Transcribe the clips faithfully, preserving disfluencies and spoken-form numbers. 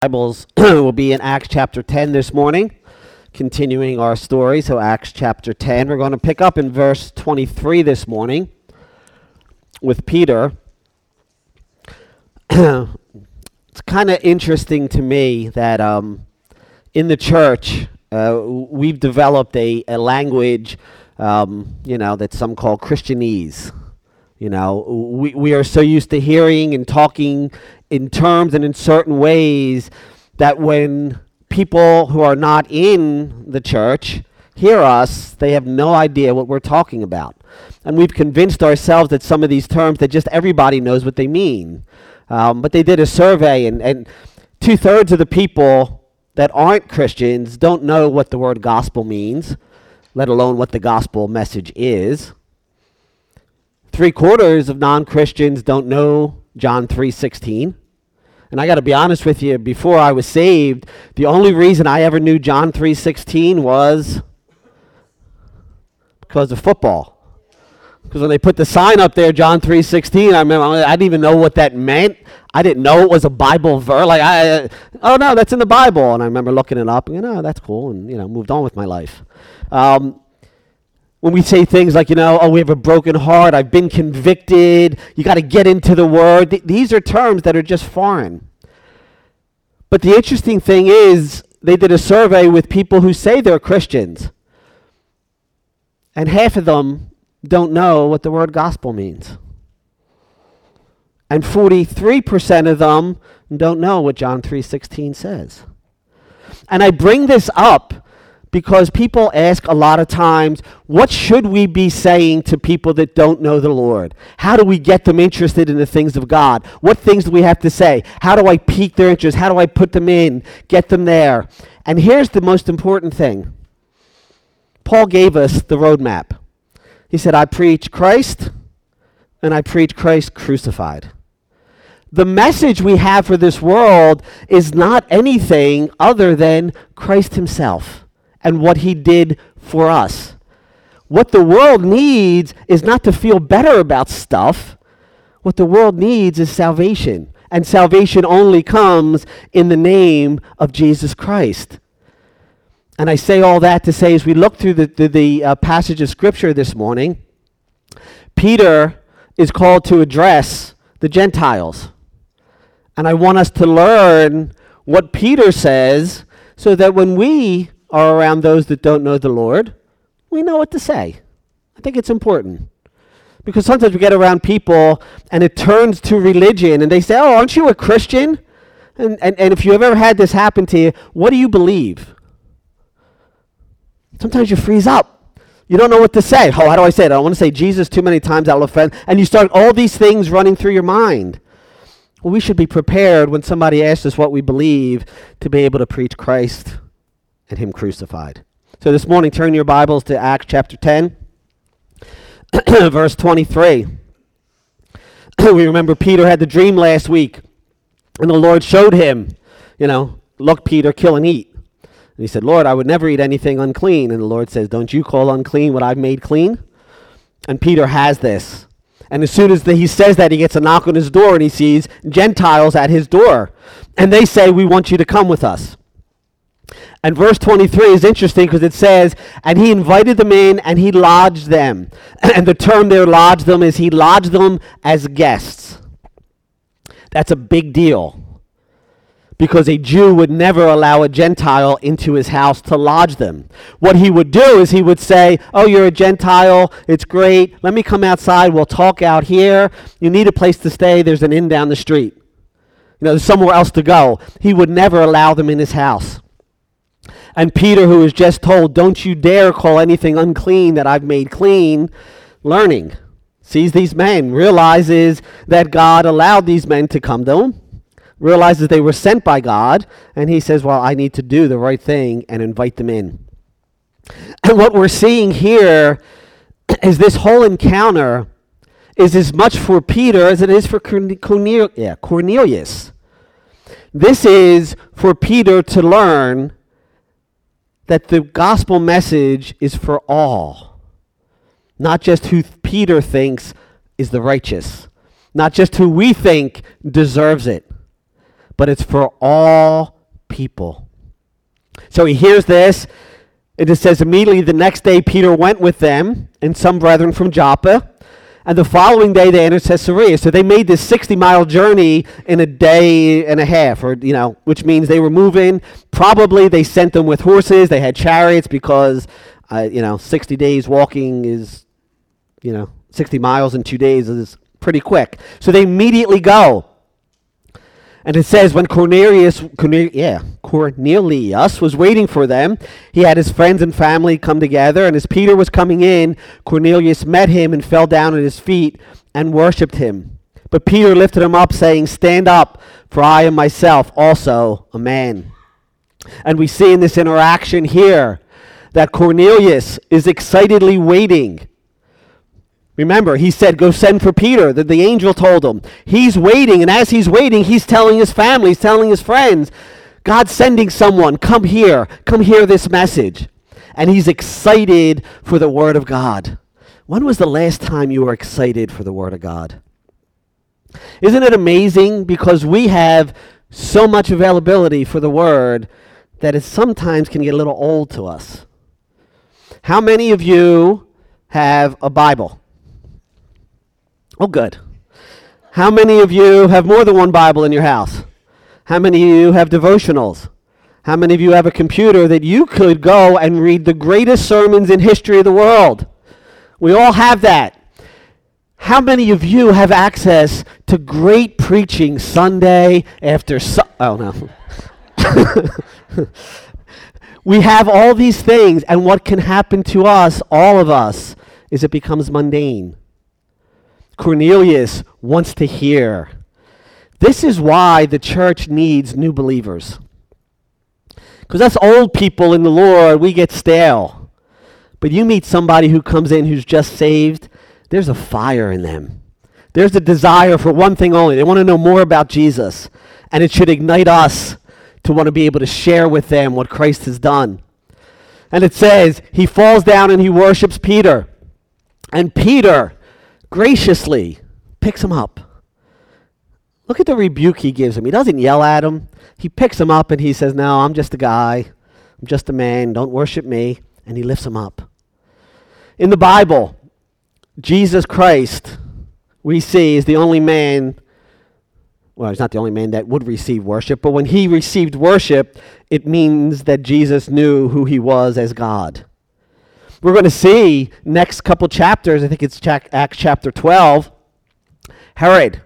Bibles will be in Acts chapter ten this morning, continuing our story. So Acts chapter ten, we're going to pick up in verse twenty-three this morning with Peter. It's kind of interesting to me that um, in the church uh, we've developed a, a language, um, you know, that some call Christianese. You know, we, we are so used to hearing and talking in terms and in certain ways that when people who are not in the church hear us, they have no idea what we're talking about. And we've convinced ourselves that some of these terms, that just everybody knows what they mean. Um, but they did a survey, and, and two-thirds of the people that aren't Christians don't know what the word gospel means, let alone what the gospel message is. Three-quarters of non-Christians don't know John three sixteen. And I got to be honest with you, before I was saved, the only reason I ever knew John three sixteen was because of football. Because when they put the sign up there, John three sixteen, I remember I didn't even know what that meant. I didn't know it was a Bible verse. Like, I, oh no, that's in the Bible. And I remember looking it up and, you know, that's cool, and, you know, moved on with my life. Um, When we say things like, you know, oh, we have a broken heart, I've been convicted, you got to get into the word. Th- these are terms that are just foreign. But the interesting thing is, they did a survey with people who say they're Christians. And half of them don't know what the word gospel means. And forty-three percent of them don't know what John three sixteen says. And I bring this up because people ask a lot of times, what should we be saying to people that don't know the Lord? How do we get them interested in the things of God? What things do we have to say? How do I pique their interest? How do I put them in, get them there? And here's the most important thing. Paul gave us the roadmap. He said, I preach Christ, and I preach Christ crucified. The message we have for this world is not anything other than Christ himself and what he did for us. What the world needs is not to feel better about stuff. What the world needs is salvation. And salvation only comes in the name of Jesus Christ. And I say all that to say, as we look through the, the, the uh, passage of Scripture this morning, Peter is called to address the Gentiles. And I want us to learn what Peter says so that when we are around those that don't know the Lord, we know what to say. I think it's important. Because sometimes we get around people and it turns to religion and they say, oh, aren't you a Christian? And, and, and if you've ever had this happen to you, what do you believe? Sometimes you freeze up. You don't know what to say. Oh, how do I say it? I don't want to say Jesus too many times, I'll offend. And you start all these things running through your mind. Well, we should be prepared when somebody asks us what we believe to be able to preach Christ and him crucified. So this morning, turn your Bibles to Acts chapter ten, verse twenty-three. We remember Peter had the dream last week, and the Lord showed him, you know, look, Peter, kill and eat. And he said, Lord, I would never eat anything unclean. And the Lord says, don't you call unclean what I've made clean? And Peter has this. And as soon as the, he says that, he gets a knock on his door, and he sees Gentiles at his door. And they say, we want you to come with us. And verse twenty-three is interesting because it says, and he invited them in and he lodged them. And the term there, lodged them, is he lodged them as guests. That's a big deal. Because a Jew would never allow a Gentile into his house to lodge them. What he would do is he would say, oh, you're a Gentile, it's great, let me come outside, we'll talk out here. You need a place to stay, there's an inn down the street. You know, there's somewhere else to go. He would never allow them in his house. And Peter, who was just told, don't you dare call anything unclean that I've made clean, learning, sees these men, realizes that God allowed these men to come to him, realizes they were sent by God, and he says, well, I need to do the right thing and invite them in. And what we're seeing here is this whole encounter is as much for Peter as it is for Cornelius. This is for Peter to learn that the gospel message is for all, not just who Peter thinks is the righteous, not just who we think deserves it, but it's for all people. So he hears this. It says, immediately the next day Peter went with them and some brethren from Joppa. And the following day they entered Caesarea. So they made this sixty-mile journey in a day and a half, or, you know, which means they were moving. Probably they sent them with horses. They had chariots because, uh, you know, sixty days walking is, you know, sixty miles in two days is pretty quick. So they immediately go. And it says when Cornelius, Cornel, yeah, Cornelius was waiting for them, he had his friends and family come together. And as Peter was coming in, Cornelius met him and fell down at his feet and worshipped him. But Peter lifted him up, saying, "Stand up, for I am myself also a man." And we see in this interaction here that Cornelius is excitedly waiting. Remember, he said, go send for Peter. The, the angel told him. He's waiting, and as he's waiting, he's telling his family, he's telling his friends, God's sending someone. Come here. Come hear this message. And he's excited for the Word of God. When was the last time you were excited for the Word of God? Isn't it amazing? Because we have so much availability for the Word that it sometimes can get a little old to us. How many of you have a Bible? Oh, good. How many of you have more than one Bible in your house? How many of you have devotionals? How many of you have a computer that you could go and read the greatest sermons in history of the world? We all have that. How many of you have access to great preaching Sunday after su- Oh, no. We have all these things, and what can happen to us, all of us, is it becomes mundane. Cornelius wants to hear. This is why the church needs new believers. Because us old people in the Lord, we get stale. But you meet somebody who comes in who's just saved, there's a fire in them. There's a desire for one thing only. They want to know more about Jesus. And it should ignite us to want to be able to share with them what Christ has done. And it says, he falls down and he worships Peter. And Peter graciously picks him up. Look at the rebuke he gives him. He doesn't yell at him. He picks him up and he says, no, I'm just a guy. I'm just a man. Don't worship me. And he lifts him up. In the Bible, Jesus Christ, we see, is the only man, well, he's not the only man that would receive worship, but when he received worship, it means that Jesus knew who he was as God. We're going to see next couple chapters, I think it's Acts chapter twelve, Herod,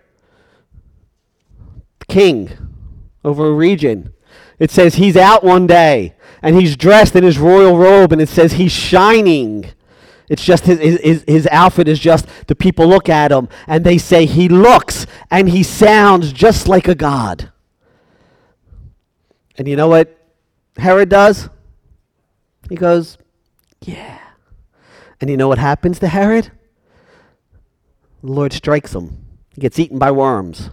king over a region. It says he's out one day, and he's dressed in his royal robe, and it says he's shining. It's just his, his, his outfit is just, the people look at him, and they say he looks, and he sounds just like a god. And you know what Herod does? He goes, yeah. And you know what happens to Herod? The Lord strikes him. He gets eaten by worms.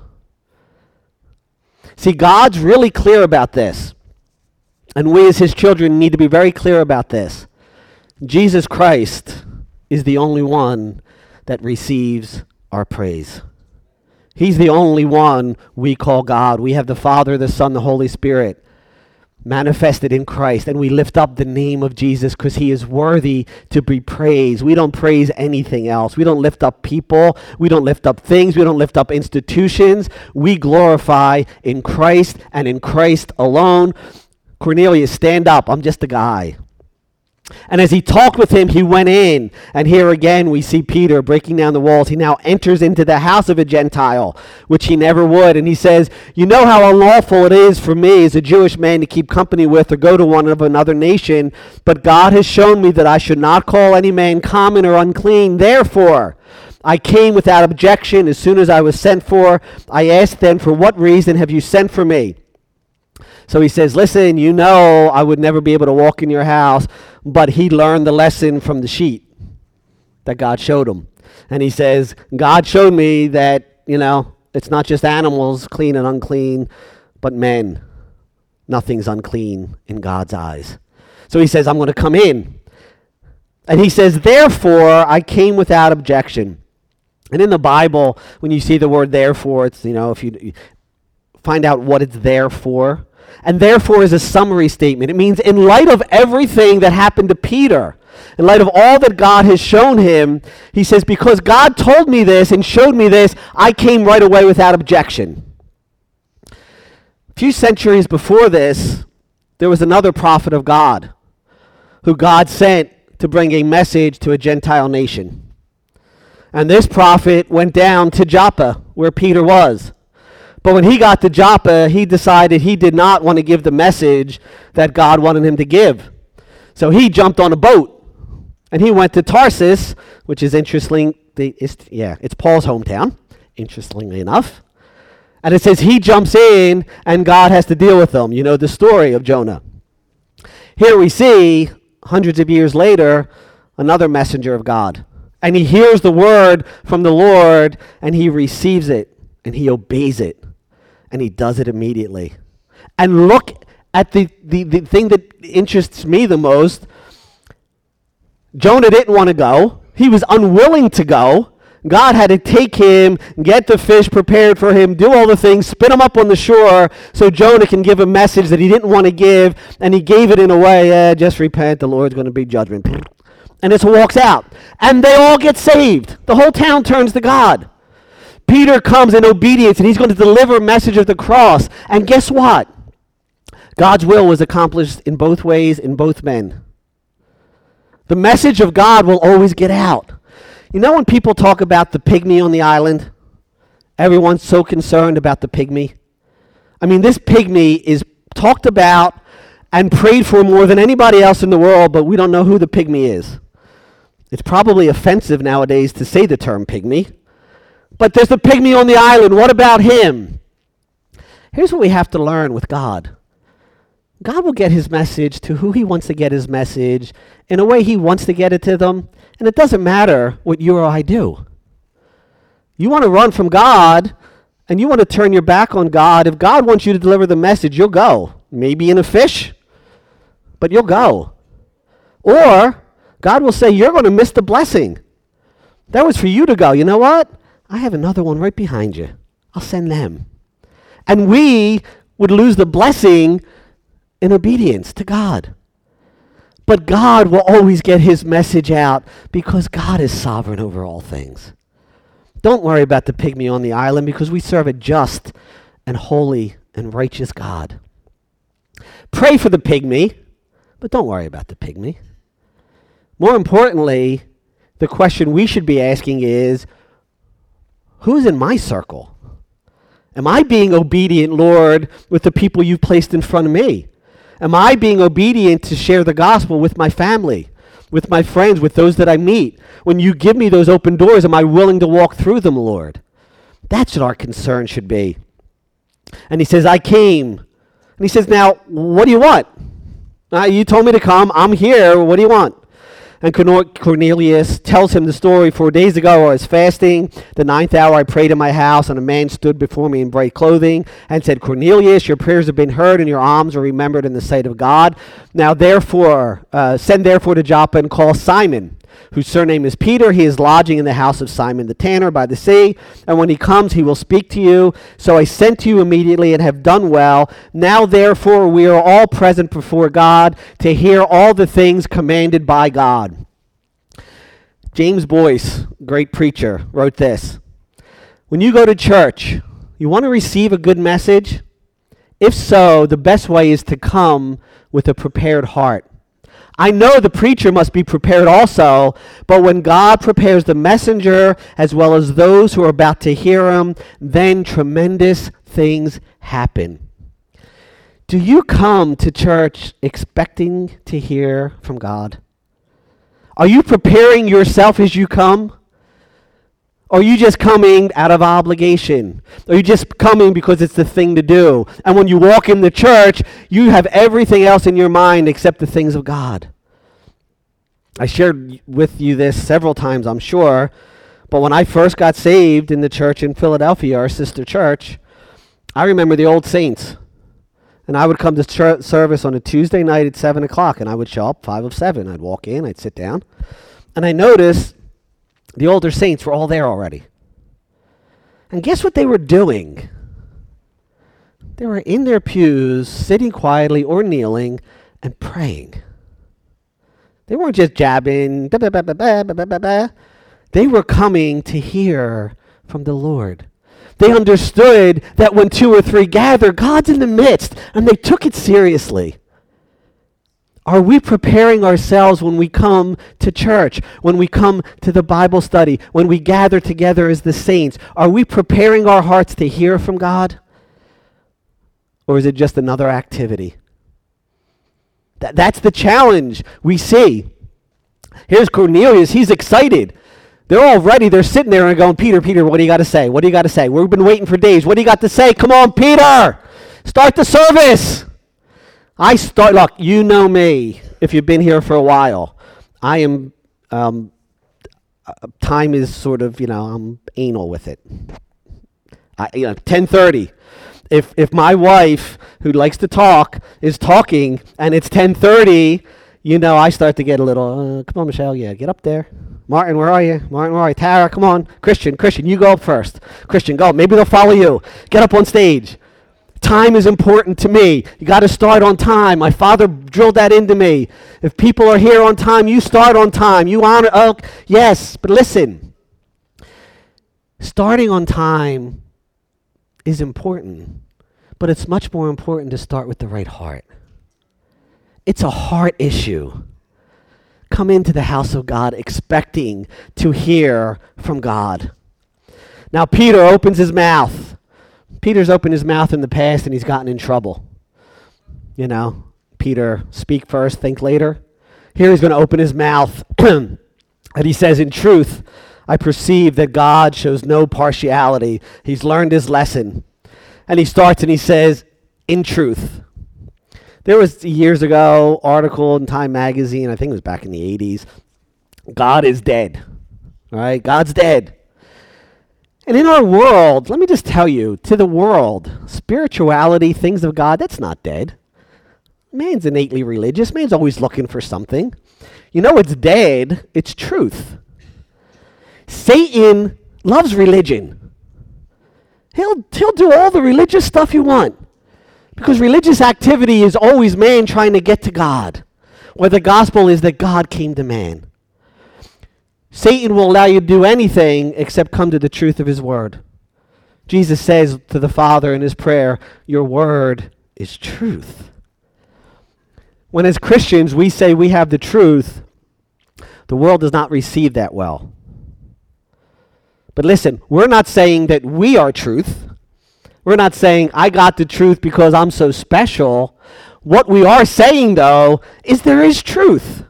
See, God's really clear about this. And we as his children need to be very clear about this. Jesus Christ is the only one that receives our praise. He's the only one we call God. We have the Father, the Son, the Holy Spirit manifested in Christ, and we lift up the name of Jesus because he is worthy to be praised. We don't praise anything else. We don't lift up people. We don't lift up things. We don't lift up institutions. We glorify in Christ and in Christ alone. Cornelius, stand up. I'm just a guy. And as he talked with him, he went in. And here again we see Peter breaking down the walls. He now enters into the house of a Gentile, which he never would. And he says, you know how unlawful it is for me as a Jewish man to keep company with or go to one of another nation. But God has shown me that I should not call any man common or unclean. Therefore, I came without objection as soon as I was sent for. I asked them, for what reason have you sent for me? So he says, listen, you know I would never be able to walk in your house, but he learned the lesson from the sheet that God showed him. And he says, God showed me that, you know, it's not just animals, clean and unclean, but men. Nothing's unclean in God's eyes. So he says, I'm going to come in. And he says, therefore, I came without objection. And in the Bible, when you see the word therefore, it's, you know, if you... find out what it's there for. And therefore is a summary statement. It means in light of everything that happened to Peter, in light of all that God has shown him, he says, because God told me this and showed me this, I came right away without objection. A few centuries before this, there was another prophet of God who God sent to bring a message to a Gentile nation. And this prophet went down to Joppa, where Peter was. But when he got to Joppa, he decided he did not want to give the message that God wanted him to give. So he jumped on a boat, and he went to Tarsus, which is interesting. It's, yeah, it's Paul's hometown, interestingly enough. And it says he jumps in, and God has to deal with him. You know the story of Jonah. Here we see, hundreds of years later, another messenger of God. And he hears the word from the Lord, and he receives it, and he obeys it. And he does it immediately. And look at the, the, the thing that interests me the most. Jonah didn't want to go. He was unwilling to go. God had to take him, get the fish prepared for him, do all the things, spin him up on the shore so Jonah can give a message that he didn't want to give. And he gave it in a way, eh, just repent, the Lord's going to be judgment. And this walks out. And they all get saved. The whole town turns to God. Peter comes in obedience, and he's going to deliver a message of the cross. And guess what? God's will was accomplished in both ways, in both men. The message of God will always get out. You know when people talk about the pygmy on the island? Everyone's so concerned about the pygmy. I mean, this pygmy is talked about and prayed for more than anybody else in the world, but we don't know who the pygmy is. It's probably offensive nowadays to say the term pygmy. But there's the pygmy on the island. What about him? Here's what we have to learn with God. God will get his message to who he wants to get his message in a way he wants to get it to them. And it doesn't matter what you or I do. You want to run from God and you want to turn your back on God. If God wants you to deliver the message, you'll go. Maybe in a fish, but you'll go. Or God will say, you're going to miss the blessing. That was for you to go. You know what? I have another one right behind you. I'll send them. And we would lose the blessing in obedience to God. But God will always get his message out because God is sovereign over all things. Don't worry about the pygmy on the island because we serve a just and holy and righteous God. Pray for the pygmy, but don't worry about the pygmy. More importantly, the question we should be asking is, who's in my circle? Am I being obedient, Lord, with the people you've placed in front of me? Am I being obedient to share the gospel with my family, with my friends, with those that I meet? When you give me those open doors, am I willing to walk through them, Lord? That's what our concern should be. And he says, I came. And he says, now, what do you want? Uh, you told me to come. I'm here. What do you want? And Cornelius tells him the story. Four days ago I was fasting. The ninth hour I prayed in my house, and a man stood before me in bright clothing and said, Cornelius, your prayers have been heard, and your alms are remembered in the sight of God. Now therefore, uh, send therefore to Joppa and call Simon, whose surname is Peter. He is lodging in the house of Simon the tanner by the sea. And when he comes, he will speak to you. So I sent to you immediately and have done well. Now therefore, we are all present before God to hear all the things commanded by God. James Boyce, great preacher, wrote this. When you go to church, you want to receive a good message? If so, the best way is to come with a prepared heart. I know the preacher must be prepared also, but when God prepares the messenger as well as those who are about to hear him, then tremendous things happen. Do you come to church expecting to hear from God? Are you preparing yourself as you come? Or are you just coming out of obligation? Are you just coming because it's the thing to do? And when you walk in the church, you have everything else in your mind except the things of God. I shared with you this several times, I'm sure, but when I first got saved in the church in Philadelphia, our sister church, I remember the old saints. And I would come to church service on a Tuesday night at seven o'clock, and I would show up five of seven. I'd walk in, I'd sit down, and I noticed the older saints were all there already. And guess what they were doing? They were in their pews, sitting quietly or kneeling and praying. They weren't just jabbing. Bah, bah, bah, bah, bah, bah, bah, bah. They were coming to hear from the Lord. They understood that when two or three gather, God's in the midst, and they took it seriously. Are we preparing ourselves when we come to church, when we come to the Bible study, when we gather together as the saints? Are we preparing our hearts to hear from God? Or is it just another activity? That, that's the challenge we see. Here's Cornelius. He's excited. They're all ready. They're sitting there and going, Peter, Peter, what do you got to say? What do you got to say? We've been waiting for days. What do you got to say? Come on, Peter. Start the service. I start, look, you know me, if you've been here for a while. I am, um, uh, time is sort of, you know, I'm anal with it. I, you know, ten thirty. If if my wife, who likes to talk, is talking and it's ten thirty, you know, I start to get a little, uh, come on, Michelle, yeah, get up there. Martin, where are you? Martin, where are you? Tara, come on. Christian, Christian, you go up first. Christian, go. Maybe they'll follow you. Get up on stage. Time is important to me. You got to start on time. My father drilled that into me. If people are here on time, you start on time. You honor, oh, yes, but listen. Starting on time is important, but it's much more important to start with the right heart. It's a heart issue. Come into the house of God expecting to hear from God. Now Peter opens his mouth. Peter's opened his mouth in the past and he's gotten in trouble. You know, Peter, speak first, think later. Here he's going to open his mouth and he says, in truth, I perceive that God shows no partiality. He's learned his lesson. And he starts and he says, in truth. There was years ago, article in Time magazine, I think it was back in the eighties, God is dead. All right, God's dead. And in our world, let me just tell you, to the world, spirituality, things of God, that's not dead. Man's innately religious. Man's always looking for something. You know it's dead. It's truth. Satan loves religion. He'll, he'll do all the religious stuff you want. Because religious activity is always man trying to get to God. Where the gospel is that God came to man. Satan will allow you to do anything except come to the truth of his word. Jesus says to the Father in his prayer, your word is truth. When as Christians we say we have the truth, the world does not receive that well. But listen, we're not saying that we are truth. We're not saying I got the truth because I'm so special. What we are saying, though, is there is truth.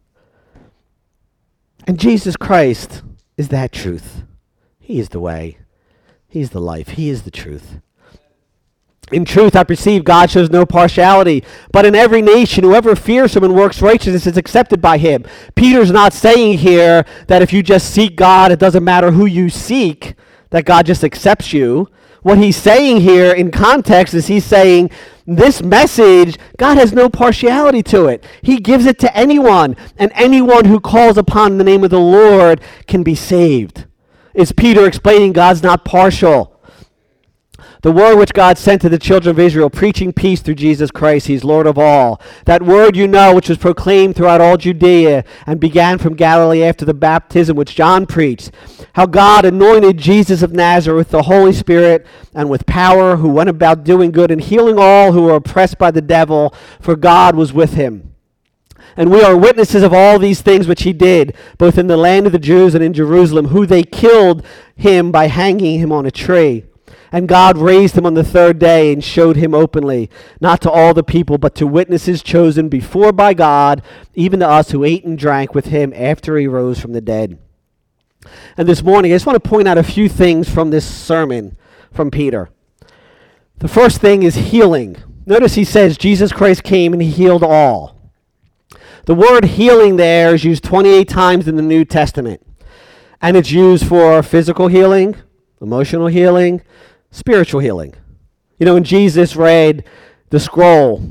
And Jesus Christ is that truth. He is the way. He is the life. He is the truth. In truth, I perceive God shows no partiality, but in every nation, whoever fears him and works righteousness is accepted by him. Peter's not saying here that if you just seek God, it doesn't matter who you seek, that God just accepts you. What he's saying here in context is he's saying this message, God has no partiality to it. He gives it to anyone, and anyone who calls upon the name of the Lord can be saved. Is Peter explaining God's not partial? The word which God sent to the children of Israel, preaching peace through Jesus Christ, he's Lord of all. That word you know, which was proclaimed throughout all Judea and began from Galilee after the baptism which John preached. How God anointed Jesus of Nazareth with the Holy Spirit and with power, who went about doing good and healing all who were oppressed by the devil, for God was with him. And we are witnesses of all these things which he did, both in the land of the Jews and in Jerusalem, who they killed him by hanging him on a tree. And God raised him on the third day and showed him openly, not to all the people, but to witnesses chosen before by God, even to us who ate and drank with him after he rose from the dead. And this morning, I just want to point out a few things from this sermon from Peter. The first thing is healing. Notice he says Jesus Christ came and he healed all. The word healing there is used twenty-eight times in the New Testament. And it's used for physical healing, emotional healing, spiritual healing. You know, when Jesus read the scroll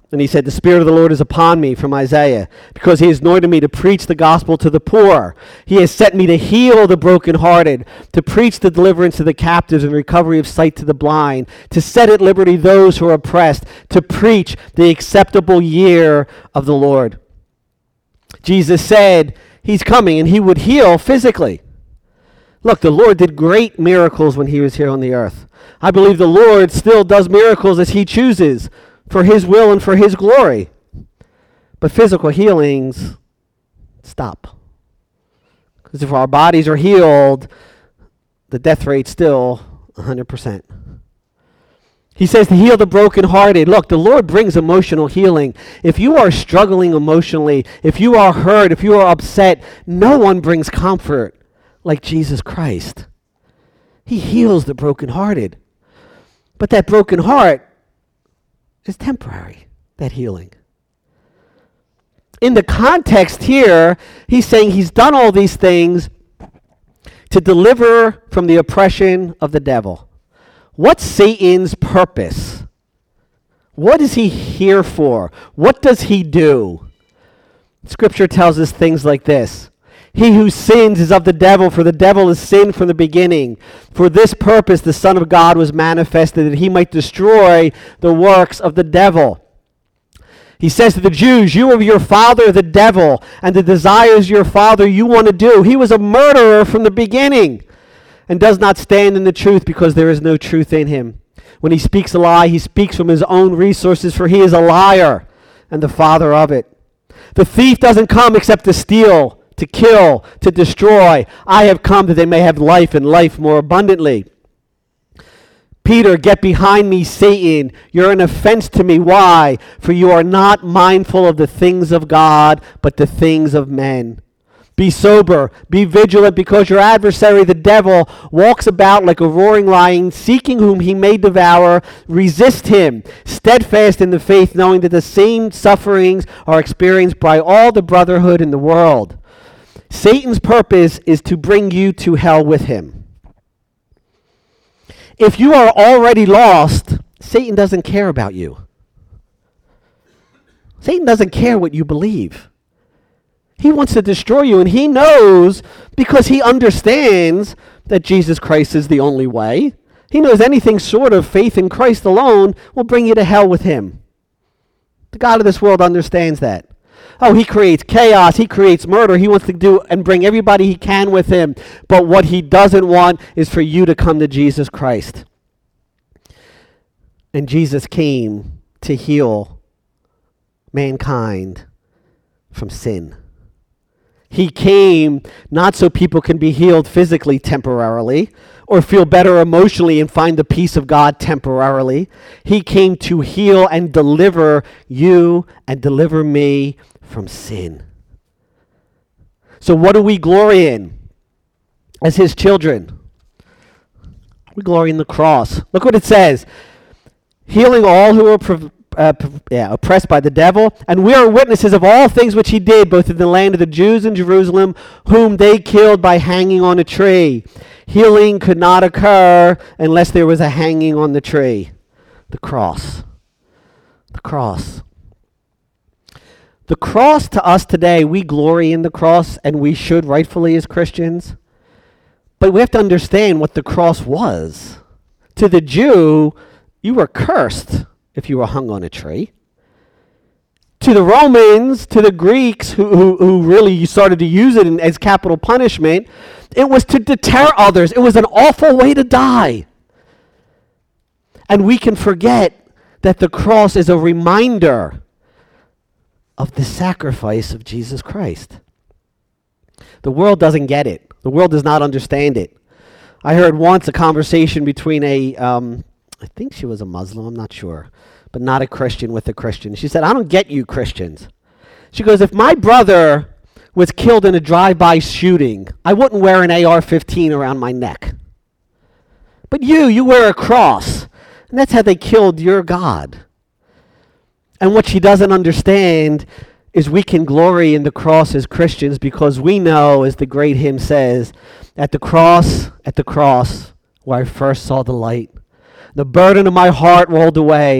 And he said, the Spirit of the Lord is upon me, from Isaiah, because he has anointed me to preach the gospel to the poor. He has sent me to heal the brokenhearted, to preach the deliverance to the captives and recovery of sight to the blind, to set at liberty those who are oppressed, to preach the acceptable year of the Lord. Jesus said he's coming and he would heal physically. Look, the Lord did great miracles when he was here on the earth. I believe the Lord still does miracles as he chooses, for his will and for his glory. But physical healings stop. Because if our bodies are healed, the death rate's still one hundred percent. He says to heal the brokenhearted. Look, the Lord brings emotional healing. If you are struggling emotionally, if you are hurt, if you are upset, no one brings comfort like Jesus Christ. He heals the brokenhearted. But that broken heart is temporary, that healing. In the context here, he's saying he's done all these things to deliver from the oppression of the devil. What's Satan's purpose? What is he here for? What does he do? Scripture tells us things like this. He who sins is of the devil, for the devil has sinned from the beginning. For this purpose the Son of God was manifested, that he might destroy the works of the devil. He says to the Jews, you of your father the devil, and the desires of your father you want to do. He was a murderer from the beginning, and does not stand in the truth, because there is no truth in him. When he speaks a lie, he speaks from his own resources, for he is a liar and the father of it. The thief doesn't come except to steal, to kill, to destroy. I have come that they may have life and life more abundantly. Peter, get behind me, Satan. You're an offense to me. Why? For you are not mindful of the things of God, but the things of men. Be sober, be vigilant, because your adversary, the devil, walks about like a roaring lion, seeking whom he may devour. Resist him, steadfast in the faith, knowing that the same sufferings are experienced by all the brotherhood in the world. Satan's purpose is to bring you to hell with him. If you are already lost, Satan doesn't care about you. Satan doesn't care what you believe. He wants to destroy you, and he knows, because he understands that Jesus Christ is the only way. He knows anything short of faith in Christ alone will bring you to hell with him. The God of this world understands that. Oh, he creates chaos. He creates murder. He wants to do and bring everybody he can with him. But what he doesn't want is for you to come to Jesus Christ. And Jesus came to heal mankind from sin. He came not so people can be healed physically temporarily or feel better emotionally and find the peace of God temporarily. He came to heal and deliver you and deliver me from sin. So what do we glory in as his children? We glory in the cross. Look what it says. Healing all who are prov- uh, prov- yeah, oppressed by the devil. And we are witnesses of all things which he did, both in the land of the Jews and Jerusalem, whom they killed by hanging on a tree. Healing could not occur unless there was a hanging on the tree. The cross. The cross. The cross to us today, we glory in the cross, and we should rightfully as Christians. But we have to understand what the cross was. To the Jew, you were cursed if you were hung on a tree. To the Romans, to the Greeks, who, who, who really started to use it in, as capital punishment, it was to deter others. It was an awful way to die. And we can forget that the cross is a reminder of the sacrifice of Jesus Christ. The world doesn't get it. The world does not understand it. I heard once a conversation between a, um, I think she was a Muslim, I'm not sure, but not a Christian with a Christian. She said, I don't get you Christians. She goes, if my brother was killed in a drive-by shooting, I wouldn't wear an A R fifteen around my neck. But you, you wear a cross. And that's how they killed your God. And what she doesn't understand is we can glory in the cross as Christians because we know, as the great hymn says, at the cross, at the cross, where I first saw the light, the burden of my heart rolled away,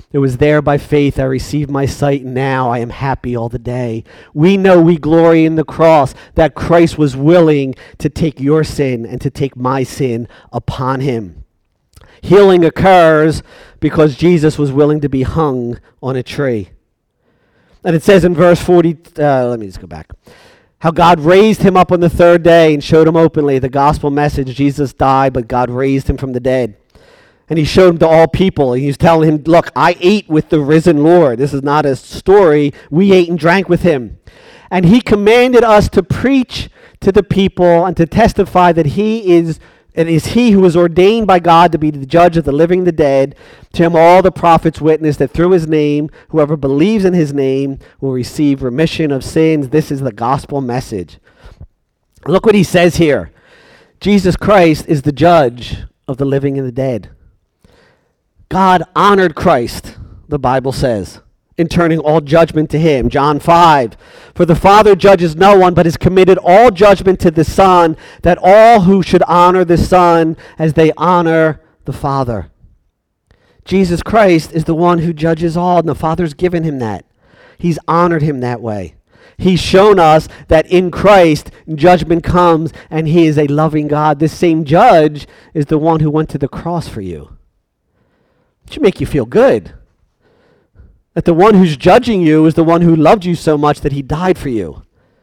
It was there by faith I received my sight, and now I am happy all the day. We know we glory in the cross, that Christ was willing to take your sin and to take my sin upon him. Healing occurs because Jesus was willing to be hung on a tree. And it says in verse forty, uh, let me just go back. How God raised him up on the third day and showed him openly the gospel message. Jesus died, but God raised him from the dead. And he showed him to all people. He's telling him, look, I ate with the risen Lord. This is not a story. We ate and drank with him. And he commanded us to preach to the people and to testify that he is, it is he who was ordained by God to be the judge of the living and the dead. To him all the prophets witness that through his name, whoever believes in his name will receive remission of sins. This is the gospel message. Look what he says here. Jesus Christ is the judge of the living and the dead. God honored Christ, the Bible says, in turning all judgment to him. John five, for the Father judges no one, but has committed all judgment to the Son, that all who should honor the Son as they honor the Father. Jesus Christ is the one who judges all, and the Father's given him that. He's honored him that way. He's shown us that in Christ, judgment comes, and he is a loving God. This same judge is the one who went to the cross for you. It should make you feel good that the one who's judging you is the one who loved you so much that he died for you.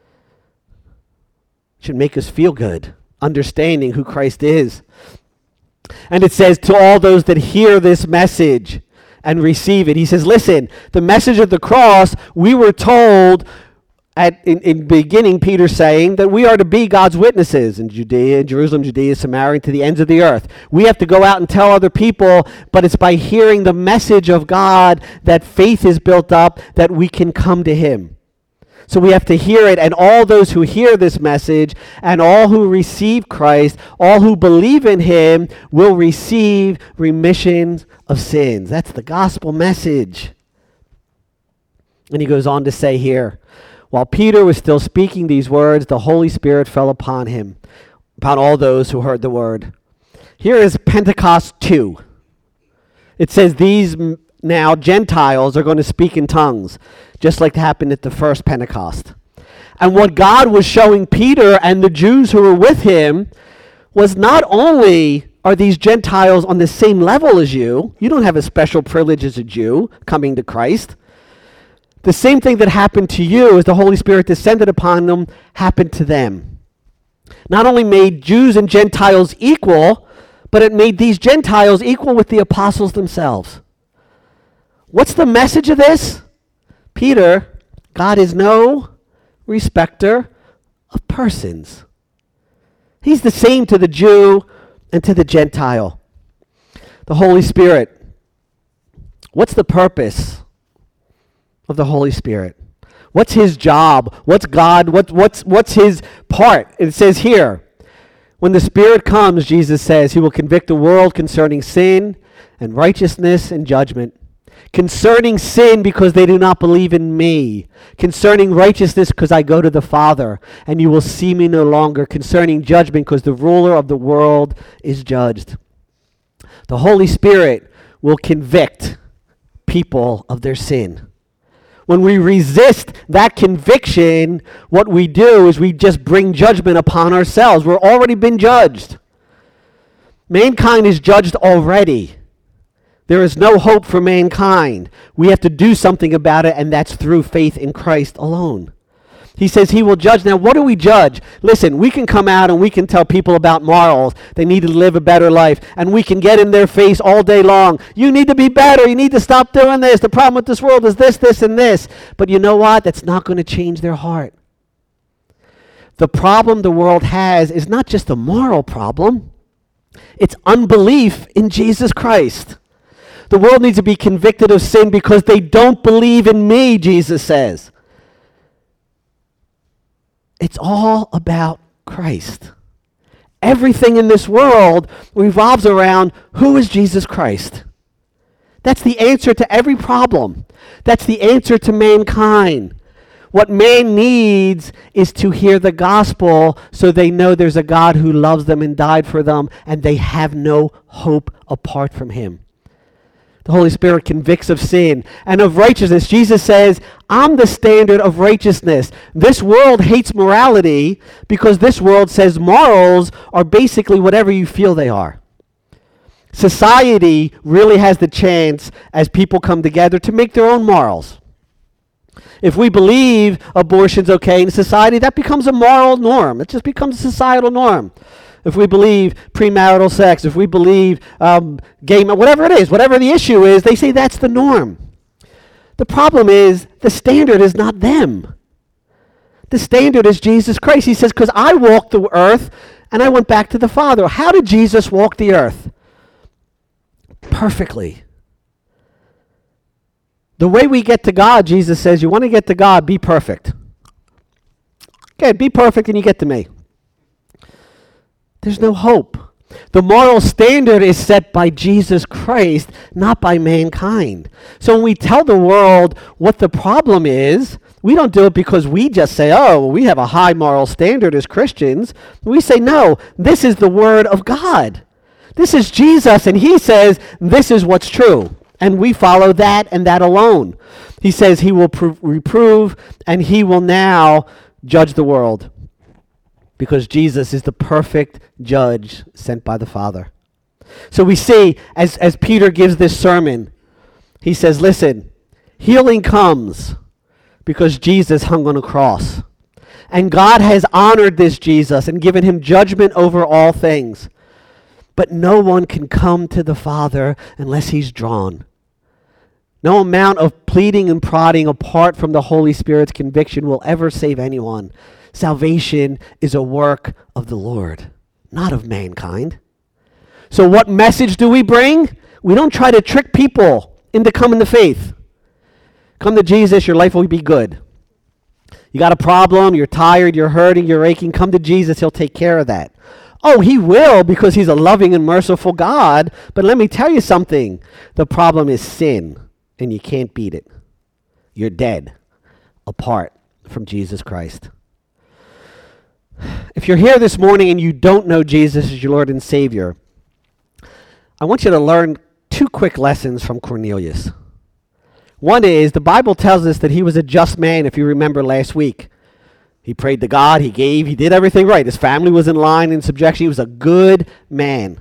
It should make us feel good, understanding who Christ is. And it says to all those that hear this message and receive it, he says, listen, the message of the cross, we were told At, in, in beginning, Peter saying that we are to be God's witnesses in Judea, Jerusalem, Judea, Samaria, to the ends of the earth. We have to go out and tell other people, but it's by hearing the message of God that faith is built up, that we can come to him. So we have to hear it, and all those who hear this message, and all who receive Christ, all who believe in him, will receive remission of sins. That's the gospel message. And he goes on to say here, while Peter was still speaking these words, the Holy Spirit fell upon him, upon all those who heard the word. Here is Pentecost two. It says these now Gentiles are going to speak in tongues, just like happened at the first Pentecost. And what God was showing Peter and the Jews who were with him was not only are these Gentiles on the same level as you, you don't have a special privilege as a Jew coming to Christ. The same thing that happened to you as the Holy Spirit descended upon them happened to them. Not only made Jews and Gentiles equal, but it made these Gentiles equal with the apostles themselves. What's the message of this? Peter, God is no respecter of persons. He's the same to the Jew and to the Gentile. The Holy Spirit. What's the purpose of the Holy Spirit? What's his job? What's God? What, what's, what's his part? It says here, when the Spirit comes, Jesus says, he will convict the world concerning sin and righteousness and judgment. Concerning sin, because they do not believe in me. Concerning righteousness, because I go to the Father, and you will see me no longer. Concerning judgment, because the ruler of the world is judged. The Holy Spirit will convict people of their sin. When we resist that conviction, what we do is we just bring judgment upon ourselves. We're already been judged. Mankind is judged already. There is no hope for mankind. We have to do something about it, and that's through faith in Christ alone. He says he will judge. Now, what do we judge? Listen, we can come out and we can tell people about morals. They need to live a better life. And we can get in their face all day long. You need to be better. You need to stop doing this. The problem with this world is this, this, and this. But you know what? That's not going to change their heart. The problem the world has is not just a moral problem. It's unbelief in Jesus Christ. The world needs to be convicted of sin because they don't believe in me, Jesus says. It's all about Christ. Everything in this world revolves around who is Jesus Christ. That's the answer to every problem. That's the answer to mankind. What man needs is to hear the gospel so they know there's a God who loves them and died for them, and they have no hope apart from him. The Holy Spirit convicts of sin and of righteousness. Jesus says, I'm the standard of righteousness. This world hates morality because this world says morals are basically whatever you feel they are. Society really has the chance, as people come together, to make their own morals. If we believe abortion's okay in society, that becomes a moral norm. It just becomes a societal norm. If we believe premarital sex, if we believe um, gay, whatever it is, whatever the issue is, they say that's the norm. The problem is the standard is not them. The standard is Jesus Christ. He says, because I walked the earth and I went back to the Father. How did Jesus walk the earth? Perfectly. The way we get to God, Jesus says, you want to get to God, be perfect. Okay, be perfect and you get to me. There's no hope. The moral standard is set by Jesus Christ, not by mankind. So when we tell the world what the problem is, we don't do it because we just say, oh, we have a high moral standard as Christians. We say, no, this is the Word of God. This is Jesus, and he says, this is what's true. And we follow that and that alone. He says he will pr- reprove, and he will now judge the world. Because Jesus is the perfect judge sent by the Father. So we see, as, as Peter gives this sermon, he says, listen, healing comes because Jesus hung on a cross. And God has honored this Jesus and given him judgment over all things. But no one can come to the Father unless he's drawn. No amount of pleading and prodding apart from the Holy Spirit's conviction will ever save anyone. Salvation is a work of the Lord, not of mankind. So what message do we bring? We don't try to trick people into coming to faith. Come to Jesus, your life will be good. You got a problem, you're tired, you're hurting, you're aching, come to Jesus, he'll take care of that. Oh, he will because he's a loving and merciful God, but let me tell you something. The problem is sin, and you can't beat it. You're dead apart from Jesus Christ. If you're here this morning and you don't know Jesus as your Lord and Savior, I want you to learn two quick lessons from Cornelius. One is, the Bible tells us that he was a just man, if you remember last week. He prayed to God, he gave, he did everything right. His family was in line and subjection. He was a good man.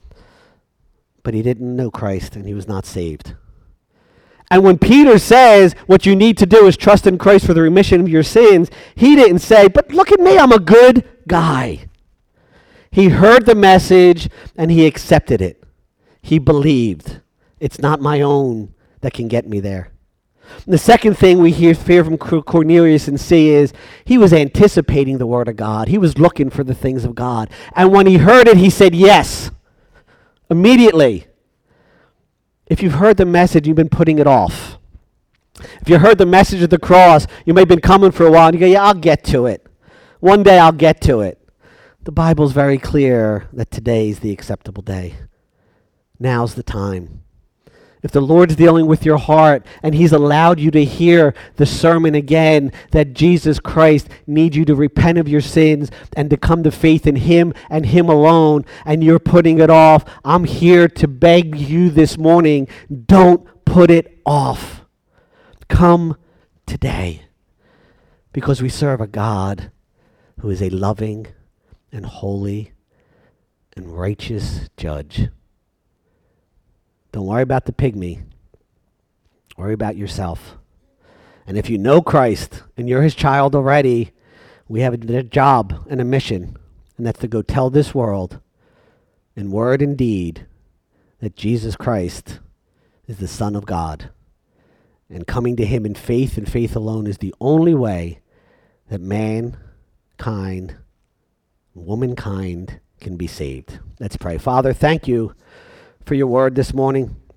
But he didn't know Christ and he was not saved. And when Peter says what you need to do is trust in Christ for the remission of your sins, he didn't say, but look at me, I'm a good guy. He heard the message and he accepted it. He believed. It's not my own that can get me there. And the second thing we hear, hear from Cornelius and see is he was anticipating the word of God. He was looking for the things of God. And when he heard it, he said yes, immediately. If you've heard the message, you've been putting it off. If you heard the message of the cross, you may have been coming for a while, and you go, yeah, I'll get to it. One day I'll get to it. The Bible's very clear that today's the acceptable day. Now's the time. If the Lord's dealing with your heart and he's allowed you to hear the sermon again that Jesus Christ needs you to repent of your sins and to come to faith in him and him alone, and you're putting it off, I'm here to beg you this morning, don't put it off. Come today, because we serve a God who is a loving and holy and righteous judge. Don't worry about the pygmy. Worry about yourself. And if you know Christ and you're his child already, we have a job and a mission, and that's to go tell this world in word and deed that Jesus Christ is the Son of God. And coming to him in faith and faith alone is the only way that mankind, womankind can be saved. Let's pray. Father, thank you for your word this morning.